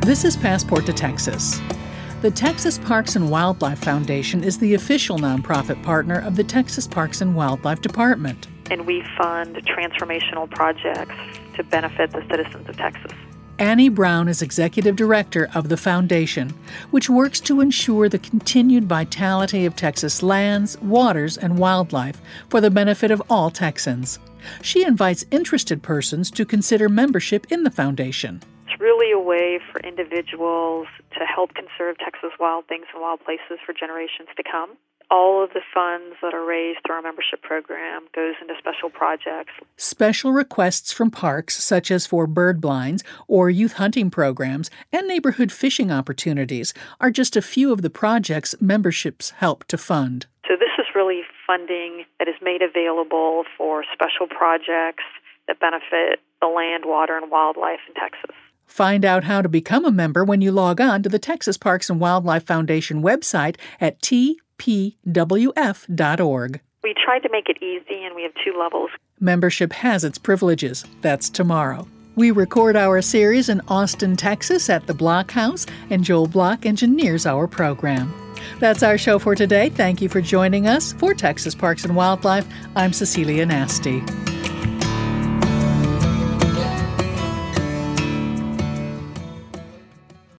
This is Passport to Texas. The Texas Parks and Wildlife Foundation is the official nonprofit partner of the Texas Parks and Wildlife Department. And we fund transformational projects to benefit the citizens of Texas. Annie Brown is executive director of the foundation, which works to ensure the continued vitality of Texas lands, waters, and wildlife for the benefit of all Texans. She invites interested persons to consider membership in the foundation. It's really a way for individuals to help conserve Texas wild things and wild places for generations to come. All of the funds that are raised through our membership program goes into special projects. Special requests from parks, such as for bird blinds or youth hunting programs and neighborhood fishing opportunities, are just a few of the projects memberships help to fund. So this is really funding that is made available for special projects that benefit the land, water, and wildlife in Texas. Find out how to become a member when you log on to the Texas Parks and Wildlife Foundation website at tpwf.org. We tried to make it easy, and we have 2 levels. Membership has its privileges. That's tomorrow. We record our series in Austin, Texas at the Block House, and Joel Block engineers our program. That's our show for today. Thank you for joining us. For Texas Parks and Wildlife, I'm Cecilia Nasty.